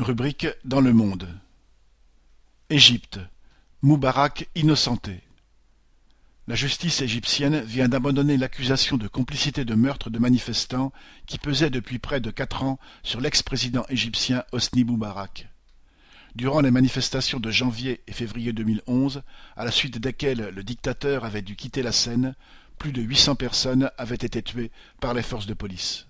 rubrique dans Le Monde. Égypte. Moubarak innocenté. La justice égyptienne vient d'abandonner l'accusation de complicité de meurtre de manifestants qui pesait depuis près de 4 ans sur l'ex-président égyptien Hosni Moubarak. Durant les manifestations de janvier et février 2011, à la suite desquelles le dictateur avait dû quitter la scène, plus de 800 personnes avaient été tuées par les forces de police.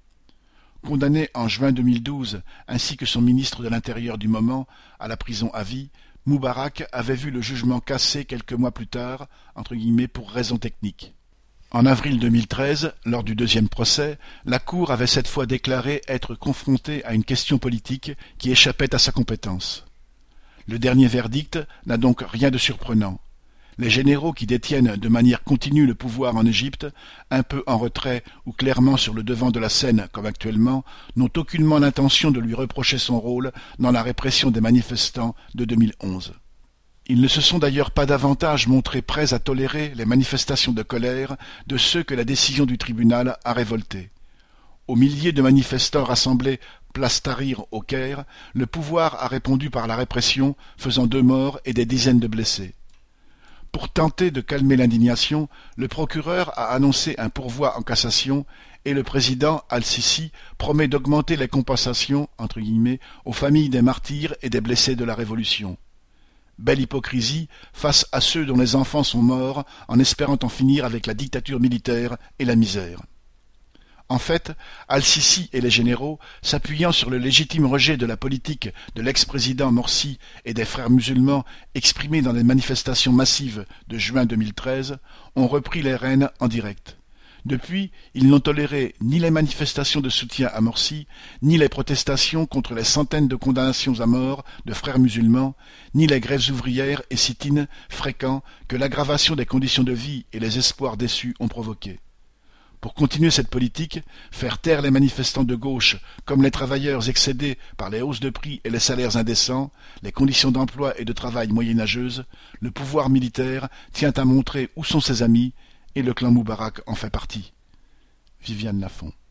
Condamné en juin 2012, ainsi que son ministre de l'Intérieur du moment, à la prison à vie, Moubarak avait vu le jugement cassé quelques mois plus tard, pour raisons techniques. En avril 2013, lors du deuxième procès, la Cour avait cette fois déclaré être confrontée à une question politique qui échappait à sa compétence. Le dernier verdict n'a donc rien de surprenant. Les généraux qui détiennent de manière continue le pouvoir en Égypte, un peu en retrait ou clairement sur le devant de la scène comme actuellement, n'ont aucunement l'intention de lui reprocher son rôle dans la répression des manifestants de 2011. Ils ne se sont d'ailleurs pas davantage montrés prêts à tolérer les manifestations de colère de ceux que la décision du tribunal a révoltés. Aux milliers de manifestants rassemblés place Tahrir au Caire, le pouvoir a répondu par la répression, faisant 2 morts et des dizaines de blessés. Pour tenter de calmer l'indignation, le procureur a annoncé un pourvoi en cassation et le président Al-Sisi promet d'augmenter les compensations aux familles des martyrs et des blessés de la Révolution. Belle hypocrisie face à ceux dont les enfants sont morts en espérant en finir avec la dictature militaire et la misère. En fait, Al-Sisi et les généraux, s'appuyant sur le légitime rejet de la politique de l'ex-président Morsi et des frères musulmans exprimé dans les manifestations massives de juin 2013, ont repris les rênes en direct. Depuis, ils n'ont toléré ni les manifestations de soutien à Morsi, ni les protestations contre les centaines de condamnations à mort de frères musulmans, ni les grèves ouvrières et sit-ins fréquents que l'aggravation des conditions de vie et les espoirs déçus ont provoqués. Pour continuer cette politique, faire taire les manifestants de gauche comme les travailleurs excédés par les hausses de prix et les salaires indécents, les conditions d'emploi et de travail moyenâgeuses, le pouvoir militaire tient à montrer où sont ses amis, et le clan Moubarak en fait partie. Viviane Lafont.